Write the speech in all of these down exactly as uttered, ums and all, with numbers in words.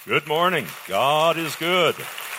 Good morning. God is good.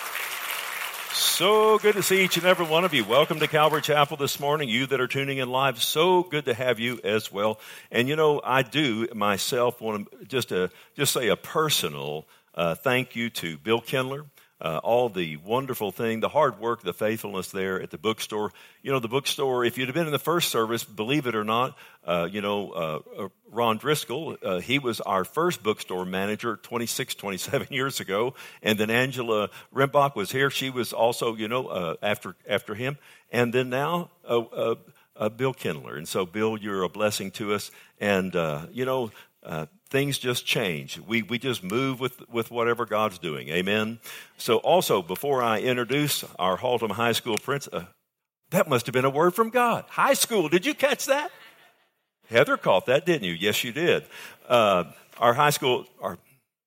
So good to see each and every one of you. Welcome to Calvary Chapel this morning. You that are tuning in live, so good to have you as well. And you know, I do myself want to just a, just say a personal uh, thank you to Bill Kindler. Uh, all the wonderful thing, the hard work, the faithfulness there at the bookstore. You know, the bookstore, if you'd have been in the first service, believe it or not, uh, you know, uh, uh, Ron Driscoll, uh, he was our first bookstore manager twenty-six, twenty-seven years ago. And then Angela Rimbach was here. She was also, you know, uh, after after him. And then now, uh, uh, uh, Bill Kindler. And so, Bill, you're a blessing to us. And, uh, you know, uh, things just change. We we just move with, with whatever God's doing. Amen. So also, before I introduce our Haltom High School principal, uh, that must have been a word from God. High school, did you catch that? Heather caught that, didn't you? Yes, you did. Uh, our high school, our,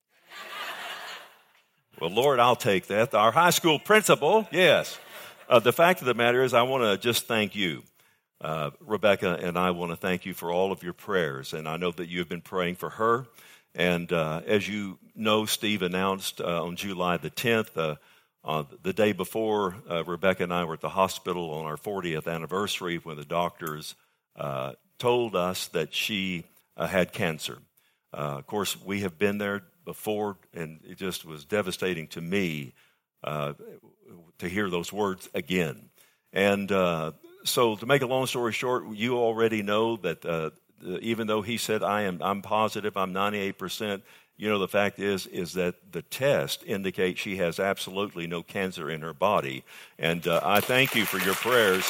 well, Lord, I'll take that. Our high school principal, yes. Uh, the fact of the matter is I want to just thank you. Uh, Rebecca and I want to thank you for all of your prayers, and I know that you have been praying for her. And uh, as you know, Steve announced uh, on July the tenth, uh, uh, the day before, uh, Rebecca and I were at the hospital on our fortieth anniversary when the doctors uh, told us that she uh, had cancer. Uh, of course, we have been there before, and it just was devastating to me uh, to hear those words again. And uh, So to make a long story short, you already know that uh, even though he said, I am, I'm positive, I'm ninety-eight percent, you know, the fact is, is that the test indicates she has absolutely no cancer in her body. And uh, I thank you for your prayers.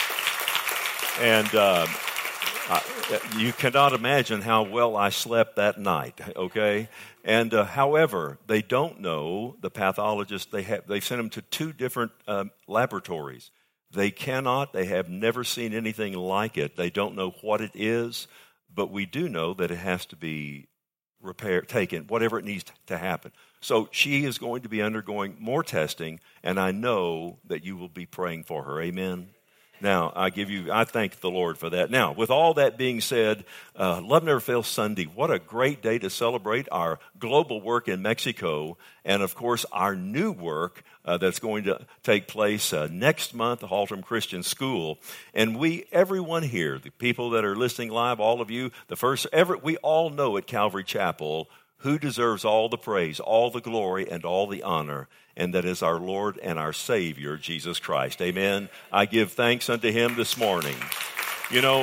And uh, I, you cannot imagine how well I slept that night, okay? And uh, however, they don't know, the pathologist, they have, they sent them to two different um, laboratories. They cannot, they have never seen anything like it. They don't know what it is, but we do know that it has to be repaired, taken, whatever it needs to happen. So she is going to be undergoing more testing, and I know that you will be praying for her. Amen. Now, I give you, I thank the Lord for that. Now, with all that being said, uh, Love Never Fails Sunday, what a great day to celebrate our global work in Mexico, and of course, our new work uh, that's going to take place uh, next month at Haltom Christian School. And we, everyone here, the people that are listening live, all of you, the first, every, we all know at Calvary Chapel who deserves all the praise, all the glory, and all the honor, and that is our Lord and our Savior, Jesus Christ. Amen. I give thanks unto him this morning. You know,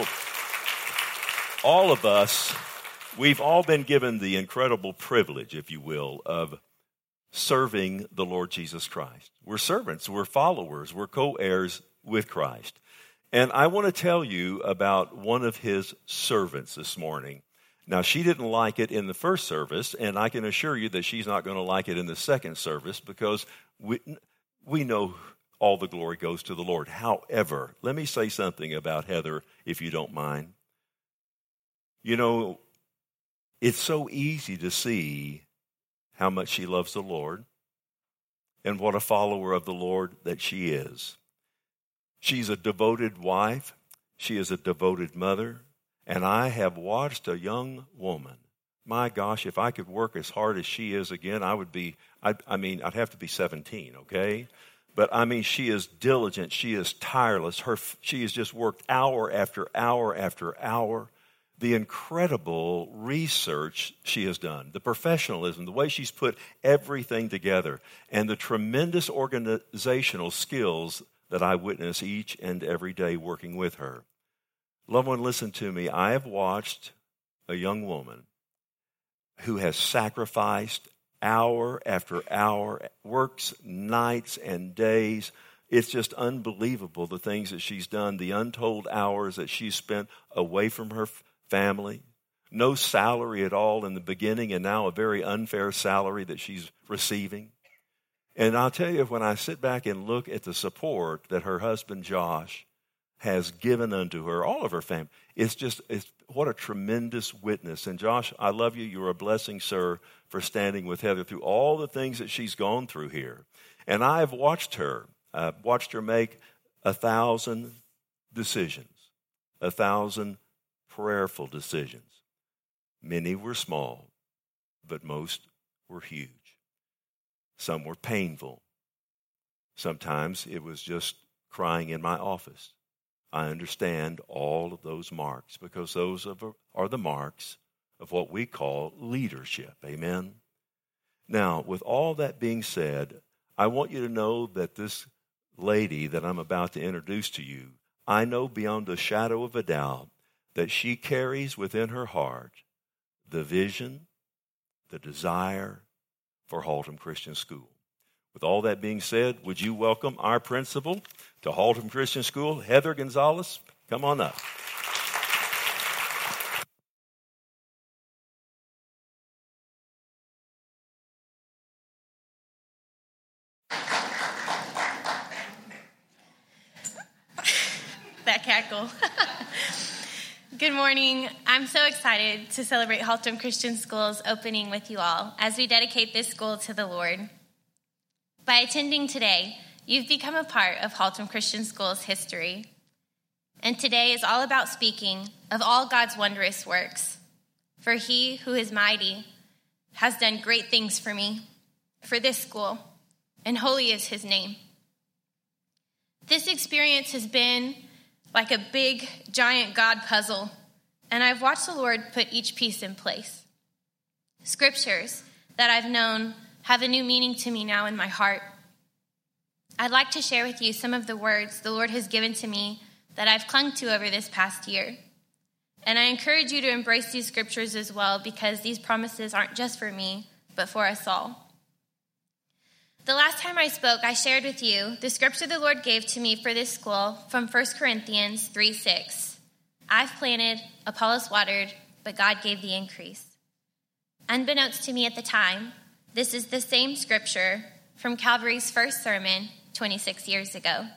all of us, we've all been given the incredible privilege, if you will, of serving the Lord Jesus Christ. We're servants, we're followers, we're co-heirs with Christ. And I want to tell you about one of his servants this morning. Now, she didn't like it in the first service, and I can assure you that she's not going to like it in the second service because we, we know all the glory goes to the Lord. However, let me say something about Heather, if you don't mind. You know, it's so easy to see how much she loves the Lord and what a follower of the Lord that she is. She's a devoted wife. She is a devoted mother. And I have watched a young woman. My gosh, if I could work as hard as she is again, I would be, I, I mean, I'd have to be seventeen, okay? But I mean, she is diligent. She is tireless. Her, she has just worked hour after hour after hour. The incredible research she has done, the professionalism, the way she's put everything together, and the tremendous organizational skills that I witness each and every day working with her. Loved one, listen to me. I have watched a young woman who has sacrificed hour after hour, works nights and days. It's just unbelievable the things that she's done, the untold hours that she's spent away from her family, no salary at all in the beginning, and now a very unfair salary that she's receiving. And I'll tell you, when I sit back and look at the support that her husband, Josh, has given unto her, all of her family. It's just, it's what a tremendous witness. And Josh, I love you. You're a blessing, sir, for standing with Heather through all the things that she's gone through here. And I have watched her, I've watched her make a thousand decisions, a thousand prayerful decisions. Many were small, but most were huge. Some were painful. Sometimes it was just crying in my office. I understand all of those marks because those are the marks of what we call leadership. Amen? Now, with all that being said, I want you to know that this lady that I'm about to introduce to you, I know beyond a shadow of a doubt that she carries within her heart the vision, the desire for Haltom Christian School. With all that being said, would you welcome our principal to Haltom Christian School, Heather Gonzalez? Come on up. That cackle. Good morning. I'm so excited to celebrate Haltom Christian School's opening with you all as we dedicate this school to the Lord. By attending today, you've become a part of Haltom Christian School's history. And today is all about speaking of all God's wondrous works. For he who is mighty has done great things for me, for this school, and holy is his name. This experience has been like a big, giant God puzzle, and I've watched the Lord put each piece in place. Scriptures that I've known have a new meaning to me now in my heart. I'd like to share with you some of the words the Lord has given to me that I've clung to over this past year. And I encourage you to embrace these scriptures as well, because these promises aren't just for me, but for us all. The last time I spoke, I shared with you the scripture the Lord gave to me for this school from First Corinthians three six. I've planted, Apollos watered, but God gave the increase. Unbeknownst to me at the time, this is the same scripture from Calvary's first sermon twenty-six years ago.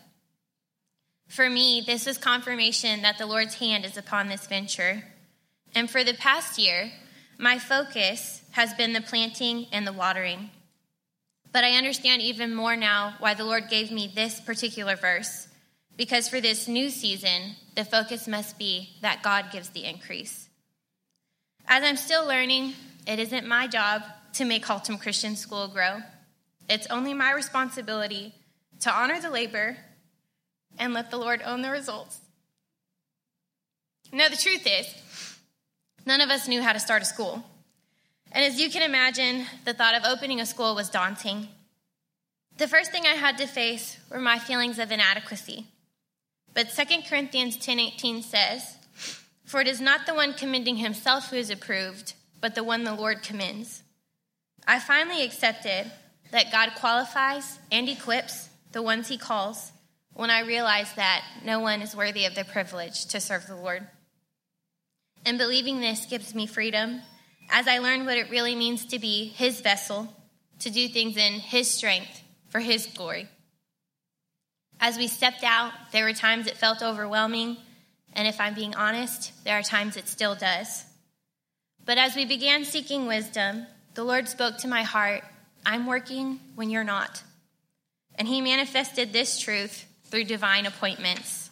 For me, this was confirmation that the Lord's hand is upon this venture. And for the past year, my focus has been the planting and the watering. But I understand even more now why the Lord gave me this particular verse, because for this new season, the focus must be that God gives the increase. As I'm still learning, it isn't my job to make Haltom Christian School grow. It's only my responsibility to honor the labor and let the Lord own the results. Now, the truth is, none of us knew how to start a school. And as you can imagine, the thought of opening a school was daunting. The first thing I had to face were my feelings of inadequacy. But Second Corinthians ten eighteen says, "For it is not the one commending himself who is approved, but the one the Lord commends." I finally accepted that God qualifies and equips the ones he calls when I realized that no one is worthy of the privilege to serve the Lord. And believing this gives me freedom as I learn what it really means to be his vessel, to do things in his strength for his glory. As we stepped out, there were times it felt overwhelming, and if I'm being honest, there are times it still does. But as we began seeking wisdom, the Lord spoke to my heart, "I'm working when you're not." And he manifested this truth through divine appointments.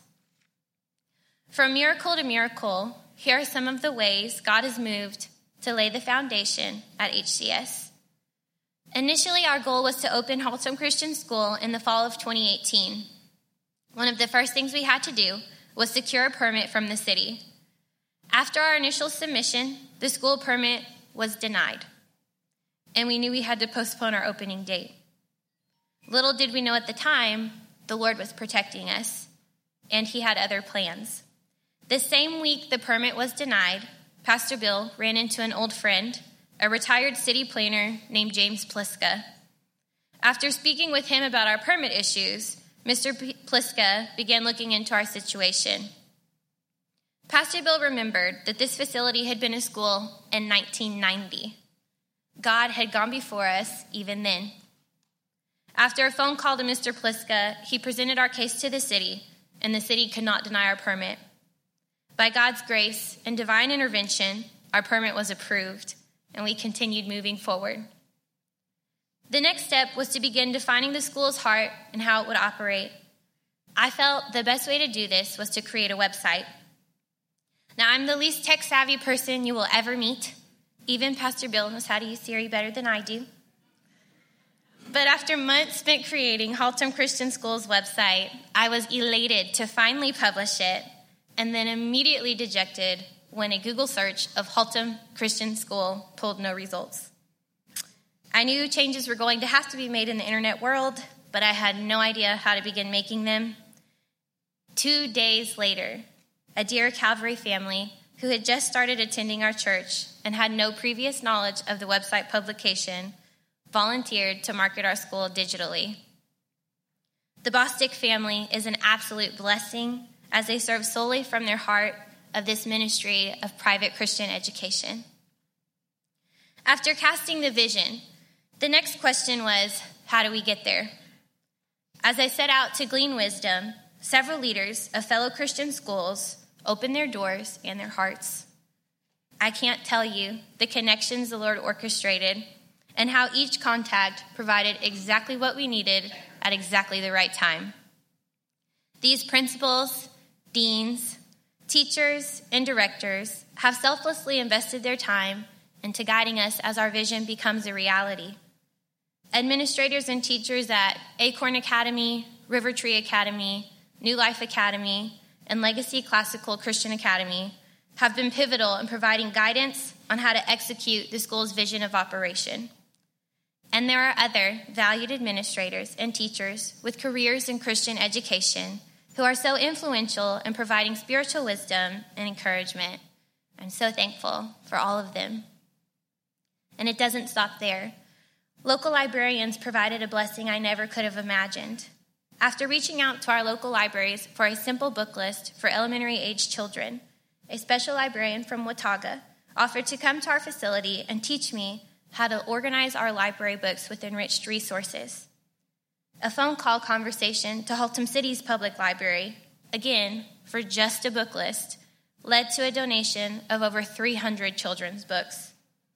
From miracle to miracle, here are some of the ways God has moved to lay the foundation at H C S. Initially, our goal was to open Haltom Christian School in the fall of twenty eighteen. One of the first things we had to do was secure a permit from the city. After our initial submission, the school permit was denied, and we knew we had to postpone our opening date. Little did we know at the time, the Lord was protecting us, and he had other plans. The same week the permit was denied, Pastor Bill ran into an old friend, a retired city planner named James Pliska. After speaking with him about our permit issues, Mister P- Pliska began looking into our situation. Pastor Bill remembered that this facility had been a school in nineteen ninety. God had gone before us even then. After a phone call to Mister Pliska, he presented our case to the city, and the city could not deny our permit. By God's grace and divine intervention, our permit was approved, and we continued moving forward. The next step was to begin defining the school's heart and how it would operate. I felt the best way to do this was to create a website. Now, I'm the least tech-savvy person you will ever meet. Even Pastor Bill knows how to use Siri better than I do. But after months spent creating Haltom Christian School's website, I was elated to finally publish it, and then immediately dejected when a Google search of Haltom Christian School pulled no results. I knew changes were going to have to be made in the internet world, but I had no idea how to begin making them. Two days later, a dear Calvary family who had just started attending our church and had no previous knowledge of the website publication volunteered to market our school digitally. The Bostic family is an absolute blessing as they serve solely from their heart of this ministry of private Christian education. After casting the vision, the next question was, how do we get there? As I set out to glean wisdom, several leaders of fellow Christian schools opened their doors and their hearts. I can't tell you the connections the Lord orchestrated and how each contact provided exactly what we needed at exactly the right time. These principals, deans, teachers, and directors have selflessly invested their time into guiding us as our vision becomes a reality. Administrators and teachers at Acorn Academy, River Tree Academy, New Life Academy, and Legacy Classical Christian Academy have been pivotal in providing guidance on how to execute the school's vision of operation. And there are other valued administrators and teachers with careers in Christian education who are so influential in providing spiritual wisdom and encouragement. I'm so thankful for all of them. And it doesn't stop there. Local librarians provided a blessing I never could have imagined. After reaching out to our local libraries for a simple book list for elementary-age children, a special librarian from Watauga offered to come to our facility and teach me how to organize our library books with enriched resources. A phone call conversation to Haltom City's public library, again, for just a book list, led to a donation of over three hundred children's books.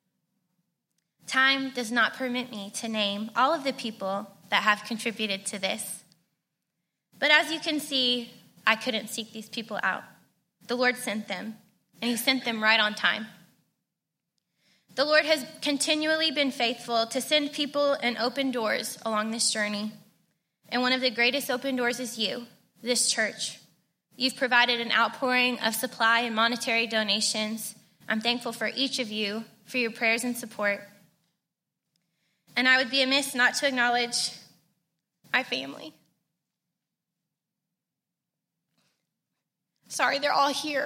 Time does not permit me to name all of the people that have contributed to this. But as you can see, I couldn't seek these people out. The Lord sent them, and he sent them right on time. The Lord has continually been faithful to send people and open doors along this journey. And one of the greatest open doors is you, this church. You've provided an outpouring of supply and monetary donations. I'm thankful for each of you for your prayers and support. And I would be amiss not to acknowledge my family. Sorry, they're all here.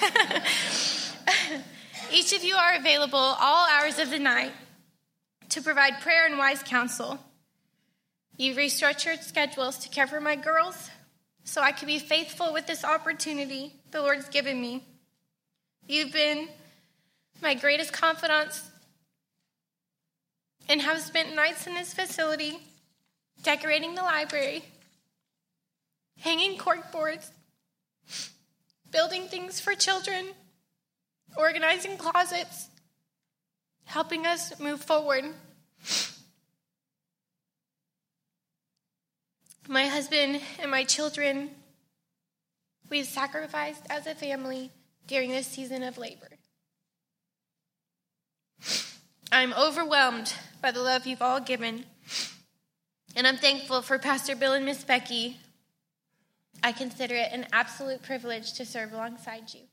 Each of you are available all hours of the night to provide prayer and wise counsel. You've restructured schedules to care for my girls so I can be faithful with this opportunity the Lord's given me. You've been my greatest confidants and have spent nights in this facility decorating the library, hanging corkboards, building things for children, organizing closets, helping us move forward. My husband and my children, we've sacrificed as a family during this season of labor. I'm overwhelmed by the love you've all given, and I'm thankful for Pastor Bill and Miss Becky. I consider it an absolute privilege to serve alongside you.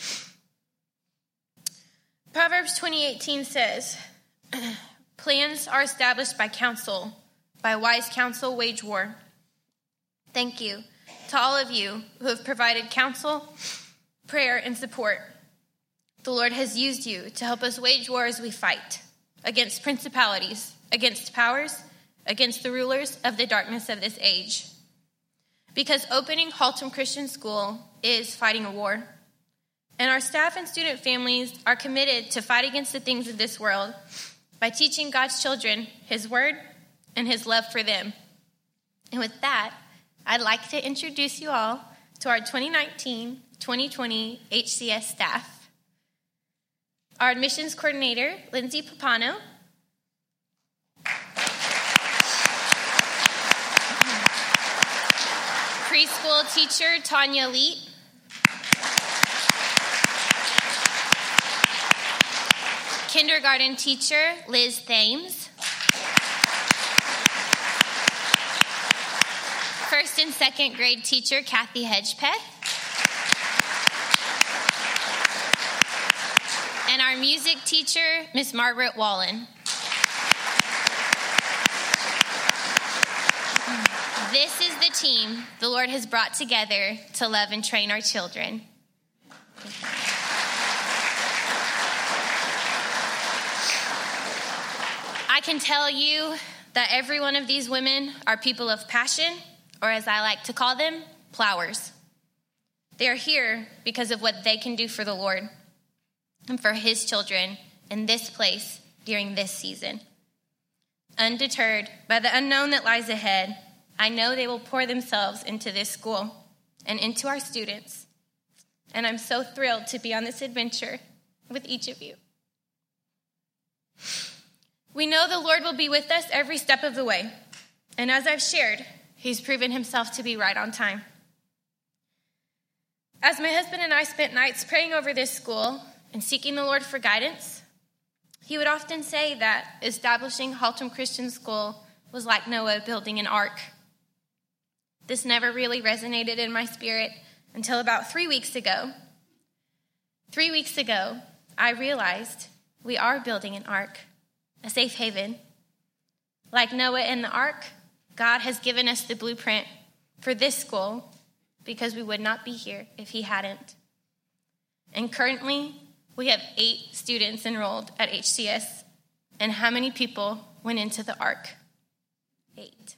Proverbs twenty eighteen says, plans are established by counsel. By wise counsel, wage war. Thank you to all of you who have provided counsel, prayer, and support. The Lord has used you to help us wage war as we fight against principalities, against powers, against the rulers of the darkness of this age. Because opening Haltom Christian School is fighting a war. And our staff and student families are committed to fight against the things of this world by teaching God's children his word and his love for them. And with that, I'd like to introduce you all to our twenty nineteen twenty twenty H C S staff. Our admissions coordinator, Lindsay Papano. Preschool teacher, Tanya Leet. Kindergarten teacher, Liz Thames. first and second grade teacher, Kathy Hedgepeth. And our music teacher, Miss Margaret Wallen. This is the team the Lord has brought together to love and train our children. I can tell you that every one of these women are people of passion, or as I like to call them, plowers. They are here because of what they can do for the Lord and for his children in this place during this season. Undeterred by the unknown that lies ahead, I know they will pour themselves into this school and into our students. And I'm so thrilled to be on this adventure with each of you. We know the Lord will be with us every step of the way. And as I've shared, he's proven himself to be right on time. As my husband and I spent nights praying over this school and seeking the Lord for guidance, he would often say that establishing Haltom Christian School was like Noah building an ark. This never really resonated in my spirit until about three weeks ago. Three weeks ago, I realized we are building an ark, a safe haven. Like Noah and the ark, God has given us the blueprint for this school because we would not be here if he hadn't. And currently, we have eight students enrolled at H C S. And how many people went into the ark? Eight.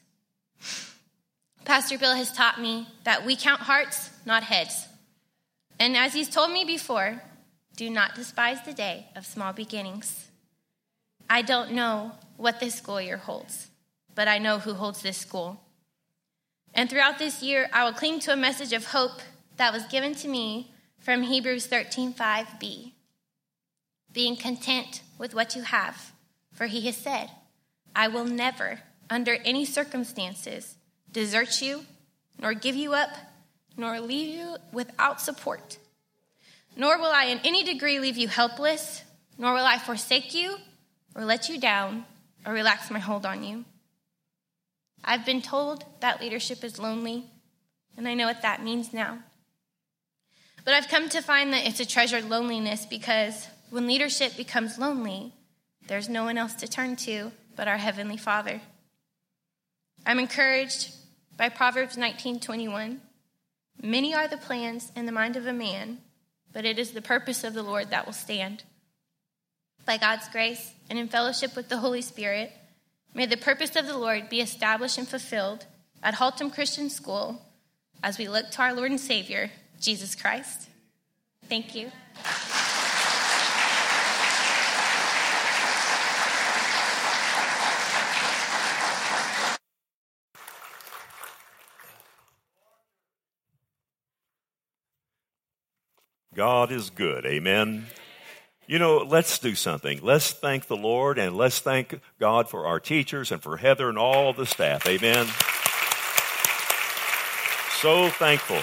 Pastor Bill has taught me that we count hearts, not heads. And as he's told me before, do not despise the day of small beginnings. I don't know what this school year holds, but I know who holds this school. And throughout this year, I will cling to a message of hope that was given to me from Hebrews thirteen five b. Being content with what you have, for he has said, I will never, under any circumstances, desert you, nor give you up, nor leave you without support. Nor will I in any degree leave you helpless, nor will I forsake you, or let you down, or relax my hold on you. I've been told that leadership is lonely, and I know what that means now. But I've come to find that it's a treasured loneliness because when leadership becomes lonely, there's no one else to turn to but our Heavenly Father. I'm encouraged by Proverbs nineteen twenty-one. Many are the plans in the mind of a man, but it is the purpose of the Lord that will stand. By God's grace and in fellowship with the Holy Spirit, may the purpose of the Lord be established and fulfilled at Haltom Christian School as we look to our Lord and Savior, Jesus Christ. Thank you. God is good, amen. You know, let's do something. Let's thank the Lord and let's thank God for our teachers and for Heather and all the staff, amen. So thankful.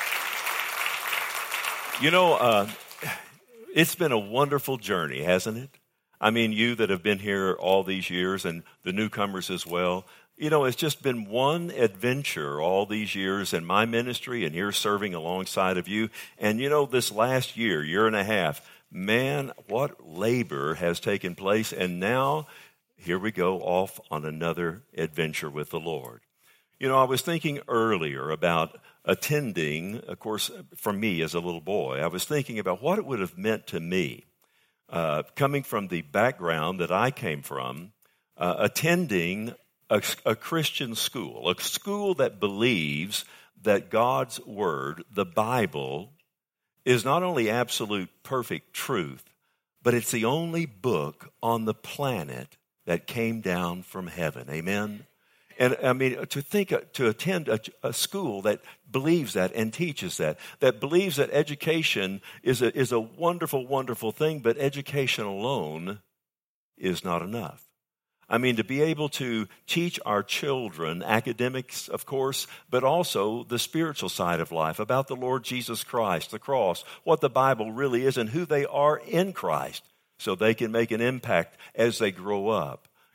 You know, uh, it's been a wonderful journey, hasn't it? I mean, you that have been here all these years and the newcomers as well. You know, it's just been one adventure all these years in my ministry and here serving alongside of you. And, you know, this last year, year and a half, man, what labor has taken place. And now, here we go off on another adventure with the Lord. You know, I was thinking earlier about attending, of course, for me as a little boy, I was thinking about what it would have meant to me, uh, coming from the background that I came from, uh, attending A, a Christian school, a school that believes that God's Word, the Bible, is not only absolute perfect truth, but it's the only book on the planet that came down from heaven. Amen? And I mean, to think, to attend a, a school that believes that and teaches that, that believes that education is a, is a wonderful, wonderful thing, but education alone is not enough. I mean, to be able to teach our children academics, of course, but also the spiritual side of life, about the Lord Jesus Christ, the cross, what the Bible really is, and who they are in Christ, so they can make an impact as they grow up.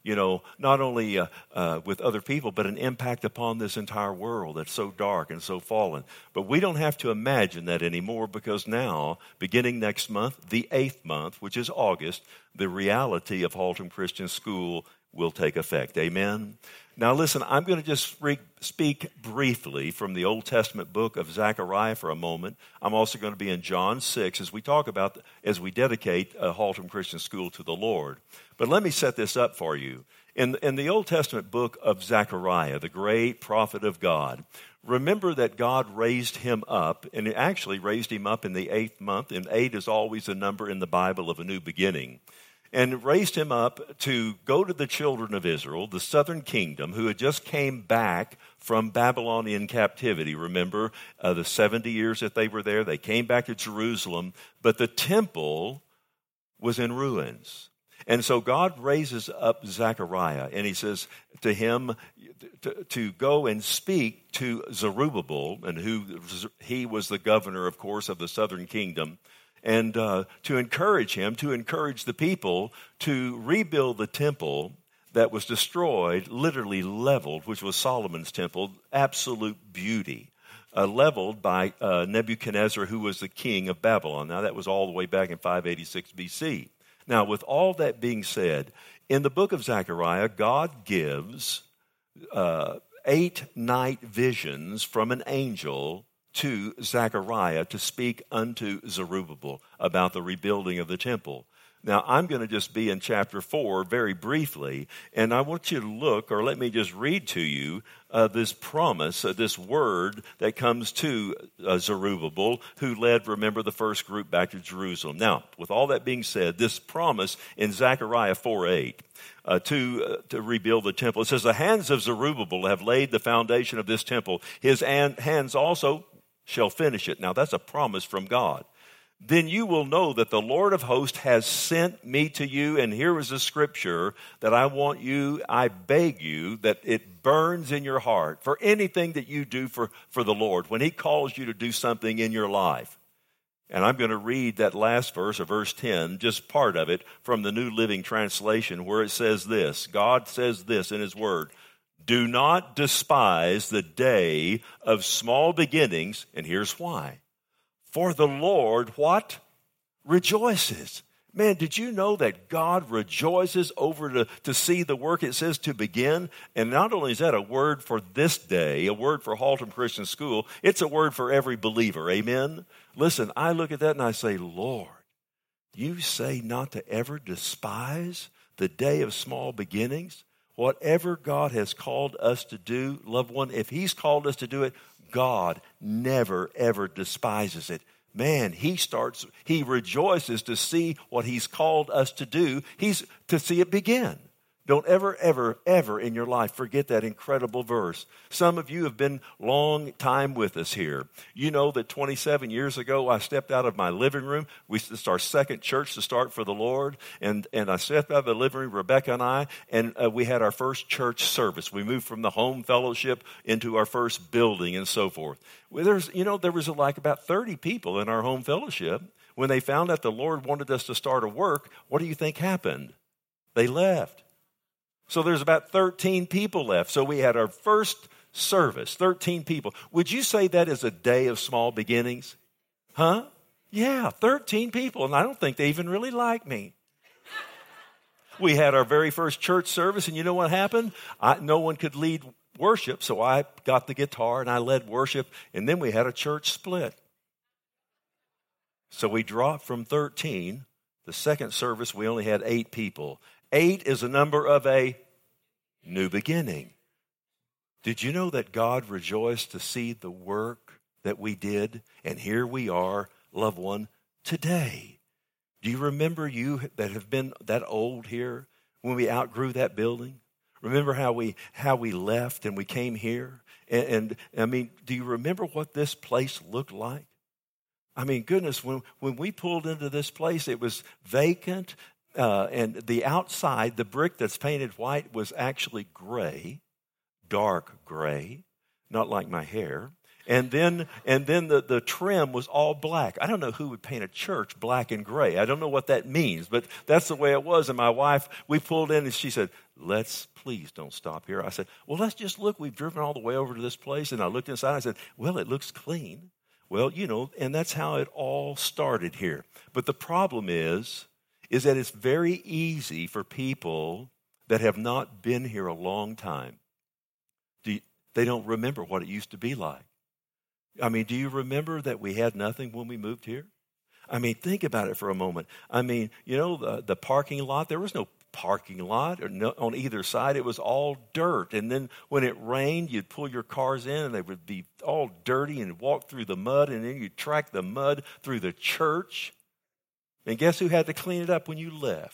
you know, not only uh, uh, with other people, but an impact upon this entire world that's so dark and so fallen. But we don't have to imagine that anymore, because now, beginning next month, the eighth month, which is August, the reality of Haltom Christian School will take effect. Amen? Now listen, I'm going to just speak briefly from the Old Testament book of Zechariah for a moment. I'm also going to be in John six as we talk about, as we dedicate uh, Haltom Christian School to the Lord. But let me set this up for you. In, in the Old Testament book of Zechariah, the great prophet of God, remember that God raised him up, and it actually raised him up in the eighth month, and eight is always a number in the Bible of a new beginning. And raised him up to go to the children of Israel, the southern kingdom, who had just came back from Babylonian captivity. Remember, uh, the seventy years that they were there, they came back to Jerusalem, but the temple was in ruins. And so God raises up Zechariah, and he says to him to, to go and speak to Zerubbabel, and who he was the governor, of course, of the southern kingdom, and uh, to encourage him, to encourage the people to rebuild the temple that was destroyed, literally leveled, which was Solomon's temple, absolute beauty, uh, leveled by uh, Nebuchadnezzar, who was the king of Babylon. Now, that was all the way back in five eighty-six B C. Now, with all that being said, in the book of Zechariah, God gives uh, eight night visions from an angel to Zechariah to speak unto Zerubbabel about the rebuilding of the temple. Now, I'm going to just be in chapter four very briefly, and I want you to look, or let me just read to you uh, this promise, uh, this word that comes to uh, Zerubbabel, who led, remember, the first group back to Jerusalem. Now, with all that being said, this promise in Zechariah four eight, uh, to, uh, to rebuild the temple, it says, the hands of Zerubbabel have laid the foundation of this temple. His an- hands also shall finish it. Now, that's a promise from God. Then you will know that the Lord of hosts has sent me to you. And here is a scripture that I want you, I beg you, that it burns in your heart for anything that you do for, for the Lord, when he calls you to do something in your life. And I'm going to read that last verse, or verse ten, just part of it from the New Living Translation, where it says this. God says this in his word. Do not despise the day of small beginnings, and here's why. For the Lord, what? Rejoices. Man, did you know that God rejoices over to, to see the work it says to begin? And not only is that a word for this day, a word for Haltom Christian School, it's a word for every believer. Amen? Listen, I look at that and I say, Lord, you say not to ever despise the day of small beginnings? Whatever God has called us to do, loved one, if he's called us to do it, God never, ever despises it. Man, he starts, he rejoices to see what he's called us to do. He's to see it begin. Don't ever, ever, ever in your life forget that incredible verse. Some of you have been long time with us here. You know that twenty-seven years ago, I stepped out of my living room. We, it's our second church to start for the Lord. And, and I stepped out of the living room, Rebecca and I, and uh, we had our first church service. We moved from the home fellowship into our first building and so forth. Well, there's, you know, there was like about thirty people in our home fellowship. When they found out the Lord wanted us to start a work, what do you think happened? They left. So there's about thirteen people left. So we had our first service, thirteen people. Would you say that is a day of small beginnings? Huh? Yeah, thirteen people. And I don't think they even really like me. We had our very first church service, and you know what happened? I, no one could lead worship, so I got the guitar and I led worship, and then we had a church split. So we dropped from thirteen. The second service, we only had eight people. Eight is a number of a new beginning. Did you know that God rejoiced to see the work that we did? And here we are, loved one, today. Do you remember you that have been that old here when we outgrew that building? Remember how we how we left and we came here? And, and I mean, do you remember what this place looked like? I mean, goodness, when, when we pulled into this place, it was vacant. Uh, and the outside, the brick that's painted white was actually gray, dark gray, not like my hair. And then and then the, the trim was all black. I don't know who would paint a church black and gray. I don't know what that means, but that's the way it was. And my wife, we pulled in and she said, let's please don't stop here. I said, well, let's just look. We've driven all the way over to this place. And I looked inside and I said, well, it looks clean. Well, you know, and that's how it all started here. But the problem is, is that it's very easy for people that have not been here a long time. Do you, they don't remember what it used to be like. I mean, do you remember that we had nothing when we moved here? I mean, think about it for a moment. I mean, you know, the, the parking lot, there was no parking lot or no, on either side. It was all dirt. And then when it rained, you'd pull your cars in and they would be all dirty and walk through the mud. And then you'd track the mud through the church. And guess who had to clean it up when you left?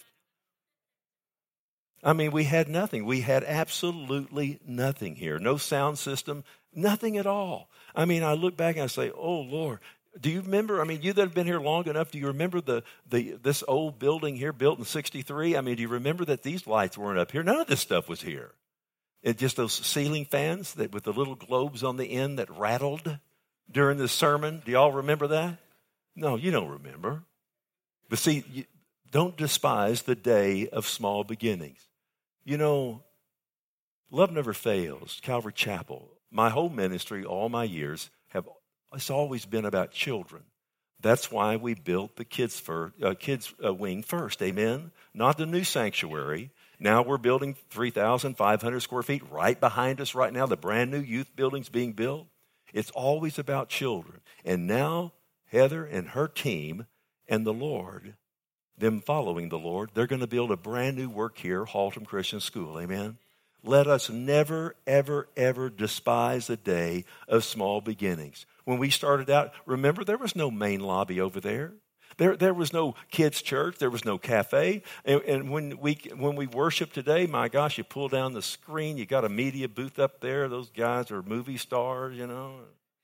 I mean, we had nothing. We had absolutely nothing here. No sound system, nothing at all. I mean, I look back and I say, oh, Lord, do you remember? I mean, you that have been here long enough, do you remember the, the this old building here built in sixty-three? I mean, do you remember that these lights weren't up here? None of this stuff was here. It just those ceiling fans that with the little globes on the end that rattled during the sermon. Do y'all remember that? No, you don't remember. But see, you, don't despise the day of small beginnings. You know, love never fails. Calvary Chapel. My whole ministry, all my years, have it's always been about children. That's why we built the kids for uh, kids uh, wing first. Amen. Not the new sanctuary. Now we're building three thousand five hundred square feet right behind us right now. The brand new youth building's being built. It's always about children. And now Heather and her team and the Lord, them following the Lord, they're going to build a brand new work here, Haltom Christian School. Amen. Let us never, ever, ever despise the day of small beginnings. When we started out, remember, there was no main lobby over there. There, there was no kids' church. There was no cafe. And, and when we when we worship today, my gosh, you pull down the screen. You got a media booth up there. Those guys are movie stars, you know.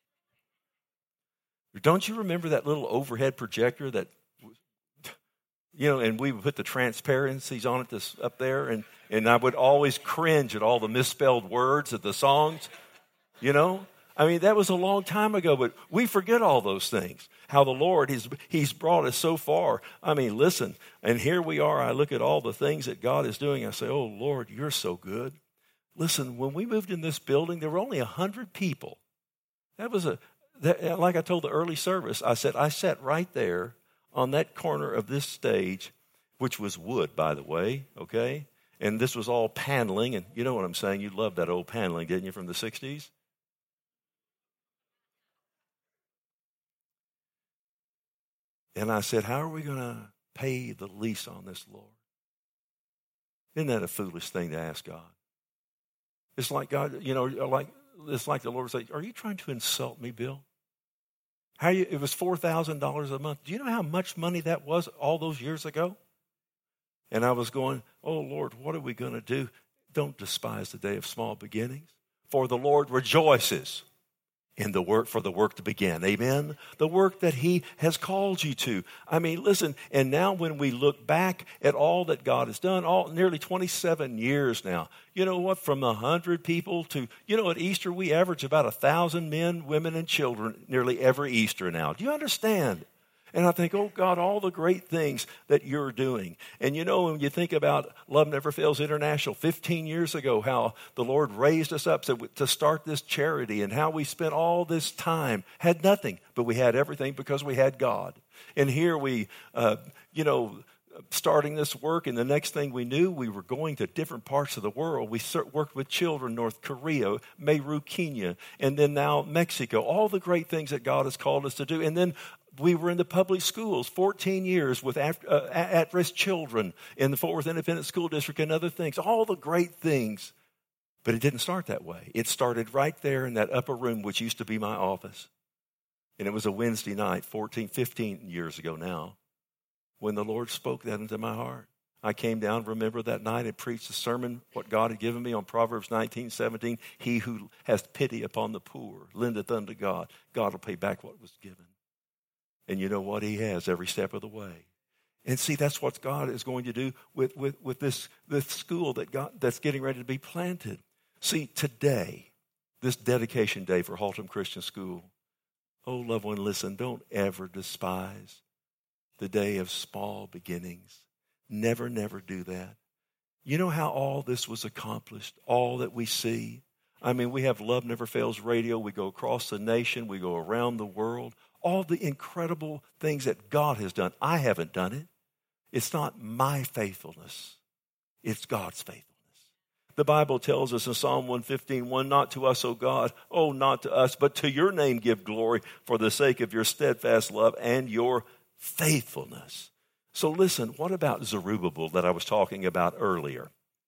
Don't you remember that little overhead projector that, you know, and we would put the transparencies on it this, up there, and, and I would always cringe at all the misspelled words of the songs, you know. I mean, that was a long time ago, but we forget all those things. How the Lord, he's, he's brought us so far. I mean, listen, and here we are. I look at all the things that God is doing. I say, oh, Lord, you're so good. Listen, when we moved in this building, there were only one hundred people. That was a, that, like I told the early service, I said, I sat right there on that corner of this stage, which was wood, by the way, okay? And this was all paneling, and you know what I'm saying. You loved that old paneling, didn't you, from the sixties? And I said, how are we going to pay the lease on this, Lord? Isn't that a foolish thing to ask God? It's like God, you know, like it's like the Lord would say, are you trying to insult me, Bill? How you, it was four thousand dollars a month. Do you know how much money that was all those years ago? And I was going, oh, Lord, what are we going to do? Don't despise the day of small beginnings, for the Lord rejoices in the work for the work to begin. Amen? The work that he has called you to. I mean, listen, and now when we look back at all that God has done, all nearly twenty-seven years now, you know what, from a hundred people to, you know, at Easter we average about a thousand men, women, and children nearly every Easter now. Do you understand? And I think, oh, God, all the great things that you're doing. And, you know, when you think about Love Never Fails International, fifteen years ago, how the Lord raised us up to start this charity and how we spent all this time, had nothing, but we had everything because we had God. And here we, uh, you know, starting this work, and the next thing we knew, we were going to different parts of the world. We worked with children, North Korea, Meru, Kenya, and then now Mexico, all the great things that God has called us to do. And then we were in the public schools, fourteen years with at, uh, at-risk children in the Fort Worth Independent School District and other things, all the great things. But it didn't start that way. It started right there in that upper room, which used to be my office. And it was a Wednesday night, fourteen, fifteen years ago now, when the Lord spoke that into my heart. I came down, remember that night, and preached a sermon, what God had given me on Proverbs nineteen, seventeen. He who has pity upon the poor lendeth unto God. God will pay back what was given. And you know what? He has every step of the way. And see, that's what God is going to do with, with, with this, this school that God, that's getting ready to be planted. See, today, this dedication day for Haltom Christian School. Oh, loved one, listen, don't ever despise the day of small beginnings. Never, never do that. You know how all this was accomplished, all that we see? I mean, we have Love Never Fails Radio. We go across the nation. We go around the world. All the incredible things that God has done. I haven't done it. It's not my faithfulness. It's God's faithfulness. The Bible tells us in Psalm one fifteen, one, not to us, O God, oh, not to us, but to your name give glory for the sake of your steadfast love and your faithfulness. So listen, what about Zerubbabel that I was talking about earlier?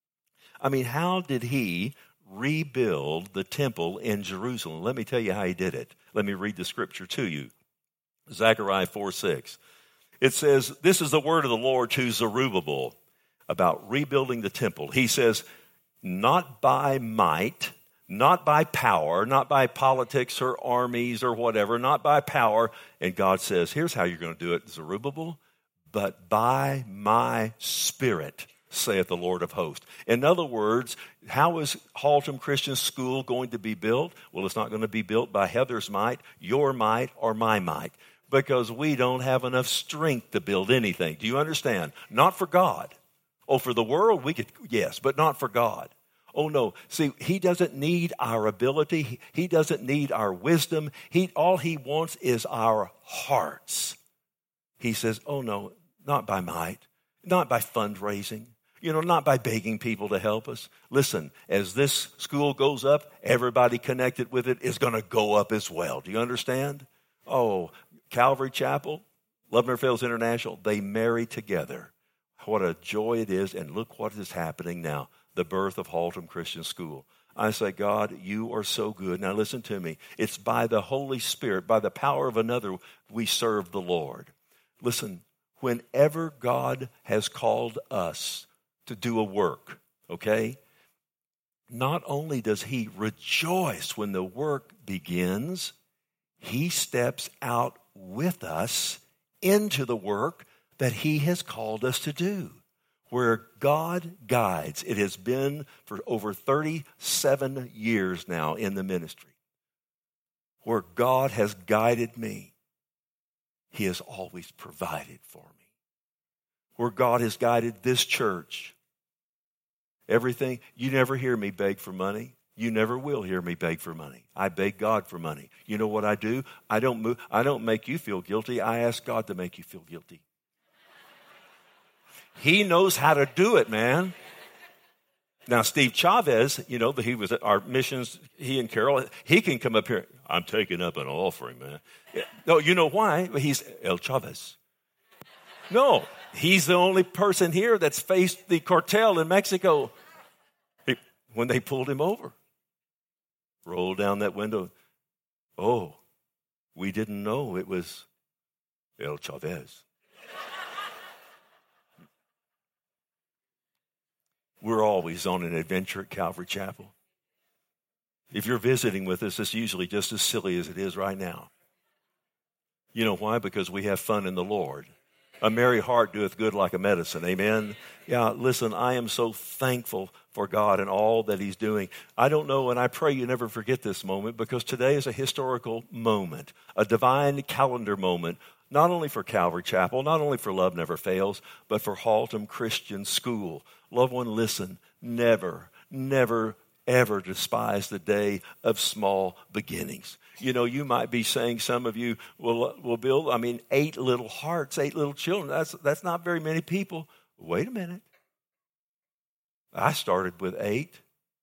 I mean, how did he rebuild the temple in Jerusalem? Let me tell you how he did it. Let me read the scripture to you. Zechariah four six. It says, this is the word of the Lord to Zerubbabel about rebuilding the temple. He says, not by might, not by power, not by politics or armies or whatever, not by power. And God says, here's how you're going to do it, Zerubbabel, but by my Spirit, saith the Lord of hosts. In other words, how is Haltom Christian School going to be built? Well, it's not going to be built by Heather's might, your might, or my might, because we don't have enough strength to build anything. Do you understand? Not for God. Oh, for the world, we could, yes, but not for God. Oh, no. See, he doesn't need our ability. He doesn't need our wisdom. He, all he wants is our hearts. He says, oh, no, not by might, not by fundraising, you know, not by begging people to help us. Listen, as this school goes up, everybody connected with it is going to go up as well. Do you understand? Oh, Calvary Chapel, Love Never Fails International, they marry together. What a joy it is, and look what is happening now, the birth of Haltom Christian School. I say, God, you are so good. Now listen to me. It's by the Holy Spirit, by the power of another, we serve the Lord. Listen, whenever God has called us to do a work, okay, not only does he rejoice when the work begins, he steps out with us into the work that he has called us to do. Where God guides, it has been for over thirty-seven years now in the ministry. Where God has guided me, he has always provided for me. Where God has guided this church, everything, you never hear me beg for money. You never will hear me beg for money. I beg God for money. You know what I do? I don't move, I don't make you feel guilty. I ask God to make you feel guilty. He knows how to do it, man. Now, Steve Chavez, you know, he was at our missions, he and Carol, he can come up here. I'm taking up an offering, man. No, you know why? He's El Chavez. No, he's the only person here that's faced the cartel in Mexico he, when they pulled him over. Rolled down that window. Oh, we didn't know it was El Chavez. We're always on an adventure at Calvary Chapel. If you're visiting with us, it's usually just as silly as it is right now. You know why? Because we have fun in the Lord. A merry heart doeth good like a medicine. Amen? Yeah, listen, I am so thankful for God and all that he's doing. I don't know, and I pray you never forget this moment, because today is a historical moment, a divine calendar moment, not only for Calvary Chapel, not only for Love Never Fails, but for Haltom Christian School. Loved one, listen, never, never, ever despise the day of small beginnings. You know, you might be saying, some of you will, will build, I mean, eight little hearts, eight little children. That's, that's not very many people. Wait a minute. I started with eight.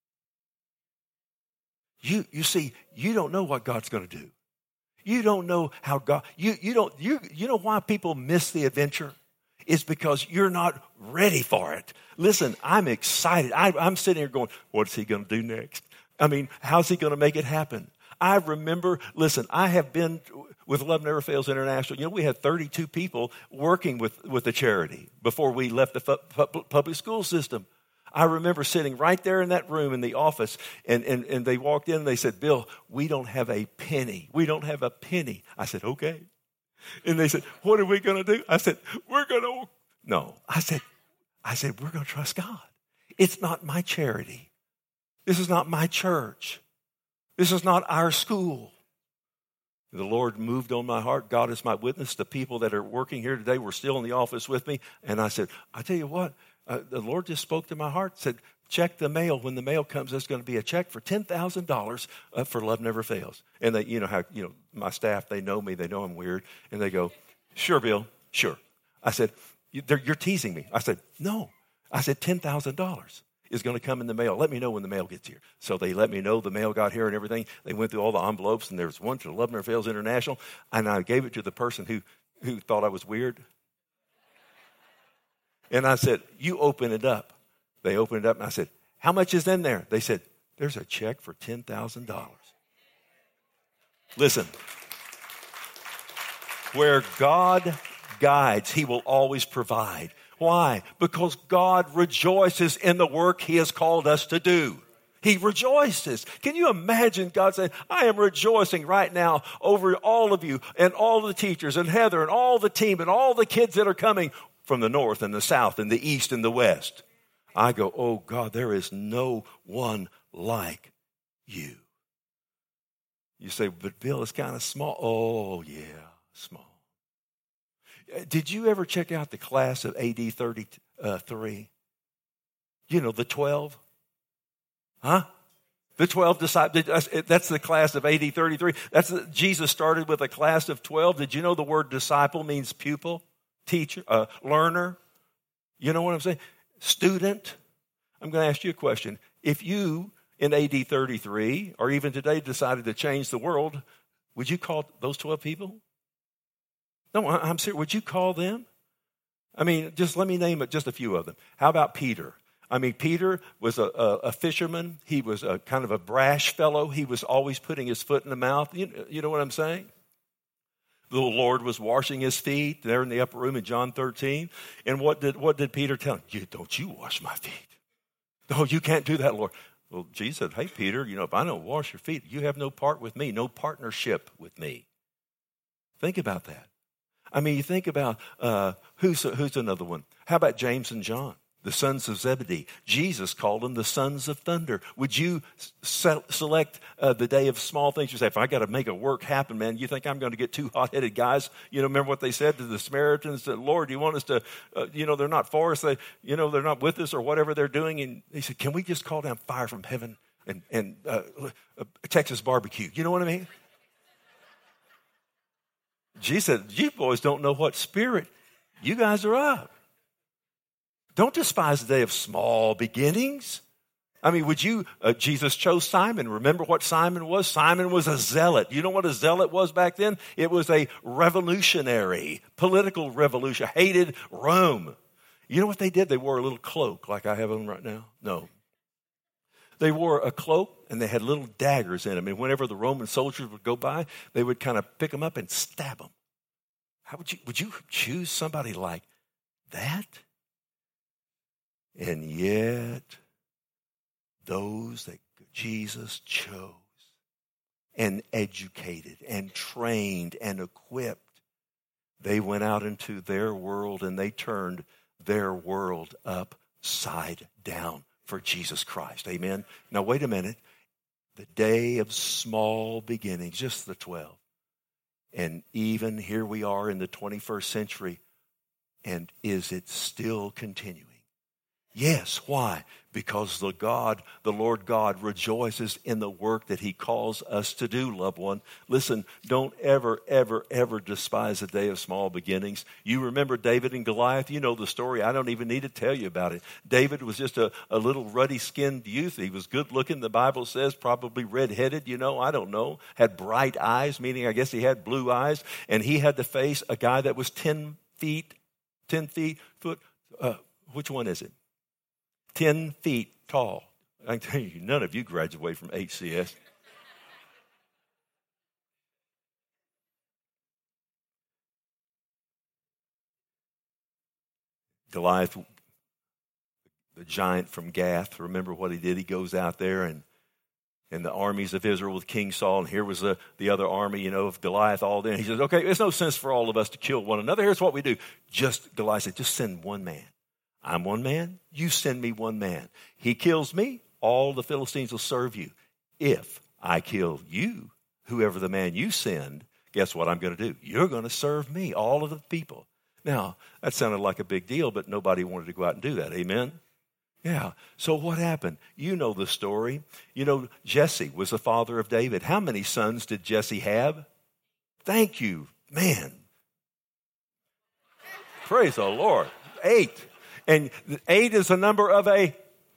You, you see, you don't know what God's going to do. You don't know how God, you, you don't, you, you know why people miss the adventure? It's because you're not ready for it. Listen, I'm excited. I, I'm sitting here going, what's he going to do next? I mean, how's he going to make it happen? I remember, listen, I have been with Love Never Fails International. You know, we had thirty-two people working with, with the charity before we left the fu- public school system. I remember sitting right there in that room in the office, and, and, and they walked in and they said, Bill, we don't have a penny. We don't have a penny. I said, okay. And they said, what are we going to do? I said, we're going to, no. I said, I said, we're going to trust God. It's not my charity. This is not my church. This is not our school. The Lord moved on my heart. God is my witness. The people that are working here today were still in the office with me. And I said, I tell you what, uh, the Lord just spoke to my heart, said, check the mail. When the mail comes, there's going to be a check for ten thousand dollars uh, for Love Never Fails. And they, you know how, you know, my staff, they know me. They know I'm weird. And they go, sure, Bill, sure. I said, you're teasing me. I said, no. I said, ten thousand dollars is going to come in the mail. Let me know when the mail gets here. So they let me know the mail got here and everything. They went through all the envelopes, and there was one to Love Never Fails International. And I gave it to the person who, who thought I was weird. And I said, you open it up. They opened it up, and I said, how much is in there? They said, there's a check for ten thousand dollars. Listen, where God guides, he will always provide. Why? Because God rejoices in the work he has called us to do. He rejoices. Can you imagine God saying, I am rejoicing right now over all of you and all the teachers and Heather and all the team and all the kids that are coming from the north and the south and the east and the west. I go, oh God, there is no one like you. You say, but Bill, it's kind of small. Oh yeah, small. Did you ever check out the class of A D thirty-three? You know, the twelve? Huh? The twelve disciples. That's the class of A D thirty-three. That's the, Jesus started with a class of twelve. Did you know the word disciple means pupil, teacher, uh, learner? You know what I'm saying? Student. I'm going to ask you a question. If you, in A D thirty-three, or even today, decided to change the world, would you call those twelve people? No, I'm serious. Would you call them? I mean, just let me name it, just a few of them. How about Peter? I mean, Peter was a, a, a fisherman. He was a kind of a brash fellow. He was always putting his foot in the mouth. You, you know what I'm saying? The Lord was washing his feet there in the upper room in John thirteen. And what did what did Peter tell him? You, don't you wash my feet. No, you can't do that, Lord. Well, Jesus said, hey, Peter, you know, if I don't wash your feet, you have no part with me, no partnership with me. Think about that. I mean, you think about, uh, who's, who's another one? How about James and John, the sons of Zebedee? Jesus called them the sons of thunder. Would you se- select uh, the day of small things? You say, if I got to make a work happen, man, you think I'm going to get two hot-headed guys? You know, remember what they said to the Samaritans? That, Lord, you want us to, uh, you know, they're not for us. They, you know, they're not with us or whatever they're doing. And he said, can we just call down fire from heaven and, and uh, uh, Texas barbecue? You know what I mean? Jesus said, you boys don't know what spirit you guys are of. Don't despise the day of small beginnings. I mean, would you, uh, Jesus chose Simon. Remember what Simon was? Simon was a zealot. You know what a zealot was back then? It was a revolutionary, political revolution, hated Rome. You know what they did? They wore a little cloak like I have on right now. No. They wore a cloak, and they had little daggers in them. And whenever the Roman soldiers would go by, they would kind of pick them up and stab them. How would you, would you choose somebody like that? And yet, those that Jesus chose and educated and trained and equipped, they went out into their world and they turned their world upside down for Jesus Christ. Amen. Now, wait a minute. The day of small beginnings, just the twelve. And even here we are in the twenty-first century. And is it still continuing? Yes. Why? Because the God, the Lord God rejoices in the work that he calls us to do, loved one. Listen, don't ever, ever, ever despise the day of small beginnings. You remember David and Goliath? You know the story. I don't even need to tell you about it. David was just a, a little ruddy-skinned youth. He was good-looking, the Bible says, probably red-headed, you know, I don't know. Had bright eyes, meaning I guess he had blue eyes. And he had to face a guy that was ten feet, ten feet, foot, uh, which one is it? Ten feet tall. I can tell you, none of you graduate from H C S. Goliath, the giant from Gath, remember what he did? He goes out there and and the armies of Israel with King Saul, and here was the, the other army, you know, of Goliath all there. He says, okay, there's no sense for all of us to kill one another. Here's what we do. Just, Goliath said, just send one man. I'm one man, you send me one man. He kills me, all the Philistines will serve you if I kill you, whoever the man you send, guess what I'm going to do? You're going to serve me, all of the people. Now, that sounded like a big deal, but nobody wanted to go out and do that. Amen? Yeah. So what happened? You know the story. You know, Jesse was the father of David. How many sons did Jesse have? Thank you, man. Praise the Lord. Eight. And eight is the number of a...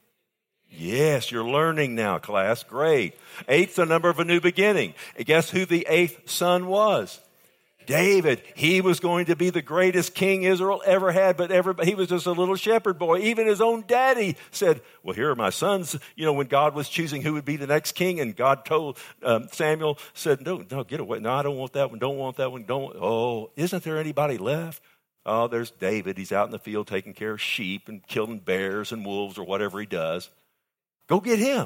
Yes, you're learning now, class. Great. Eight's the number of a new beginning. And guess who the eighth son was? David. He was going to be the greatest king Israel ever had, but everybody, he was just a little shepherd boy. Even his own daddy said, well, here are my sons. You know, when God was choosing who would be the next king, and God told um, Samuel, said, no, no, get away. No, I don't want that one. Don't want that one. Don't. Oh, isn't there anybody left? Oh, there's David. He's out in the field taking care of sheep and killing bears and wolves or whatever he does. Go get him.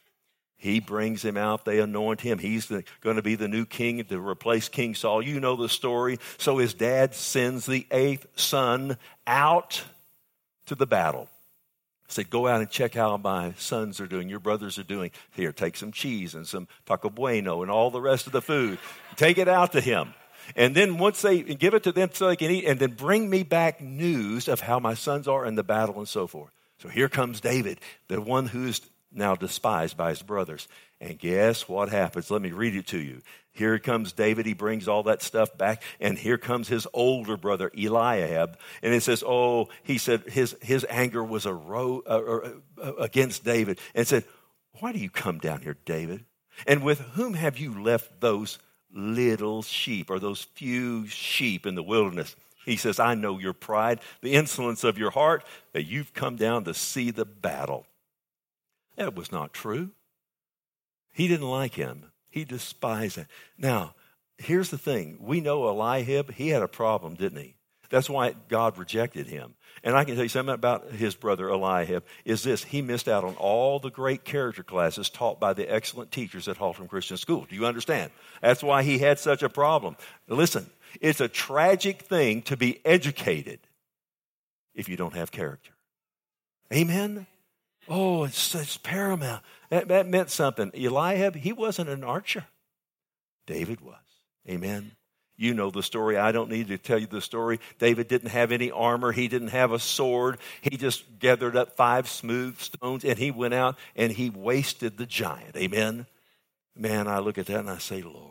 He brings him out. They anoint him. He's the, going to be the new king to replace King Saul. You know the story. So his dad sends the eighth son out to the battle. Said, go out and check how my sons are doing. Your brothers are doing. Here, take some cheese and some taco bueno and all the rest of the food. Take it out to him. And then once they give it to them so they can eat, and then bring me back news of how my sons are in the battle and so forth. So here comes David, the one who's now despised by his brothers. And guess what happens? Let me read it to you. Here comes David. He brings all that stuff back. And here comes his older brother, Eliab. And it says, oh, he said his, his anger was a ro- uh, uh, against David. And said, why do you come down here, David? And with whom have you left those little sheep, or those few sheep in the wilderness? He says, I know your pride, the insolence of your heart, that you've come down to see the battle. That was not true. He didn't like him. He despised him. Now, here's the thing. We know Eliab, he had a problem, didn't he? That's why God rejected him. And I can tell you something about his brother Eliab, is this. He missed out on all the great character classes taught by the excellent teachers at Haltom Christian School. Do you understand? That's why he had such a problem. Listen, it's a tragic thing to be educated if you don't have character. Amen? Oh, it's, it's paramount. That, that meant something. Eliab, he wasn't an archer. David was. Amen? You know the story. I don't need to tell you the story. David didn't have any armor. He didn't have a sword. He just gathered up five smooth stones, and he went out, and he wasted the giant. Amen? Man, I look at that, and I say, Lord,